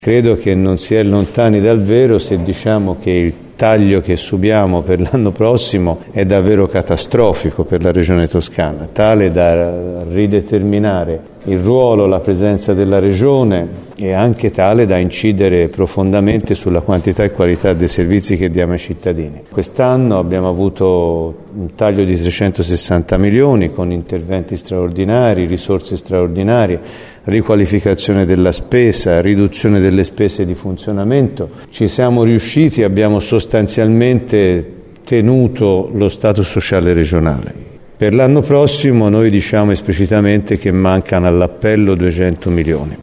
Credo che non si è lontani dal vero se diciamo che il taglio che subiamo per l'anno prossimo è davvero catastrofico per la Regione Toscana, tale da rideterminare il ruolo, la presenza della Regione e anche tale da incidere profondamente sulla quantità e qualità dei servizi che diamo ai cittadini. Quest'anno abbiamo avuto un taglio di 360 milioni con interventi straordinari, risorse straordinarie, riqualificazione della spesa, riduzione delle spese di funzionamento. Ci siamo riusciti, abbiamo sostanzialmente tenuto lo status sociale regionale. Per l'anno prossimo noi diciamo esplicitamente che mancano all'appello 200 milioni.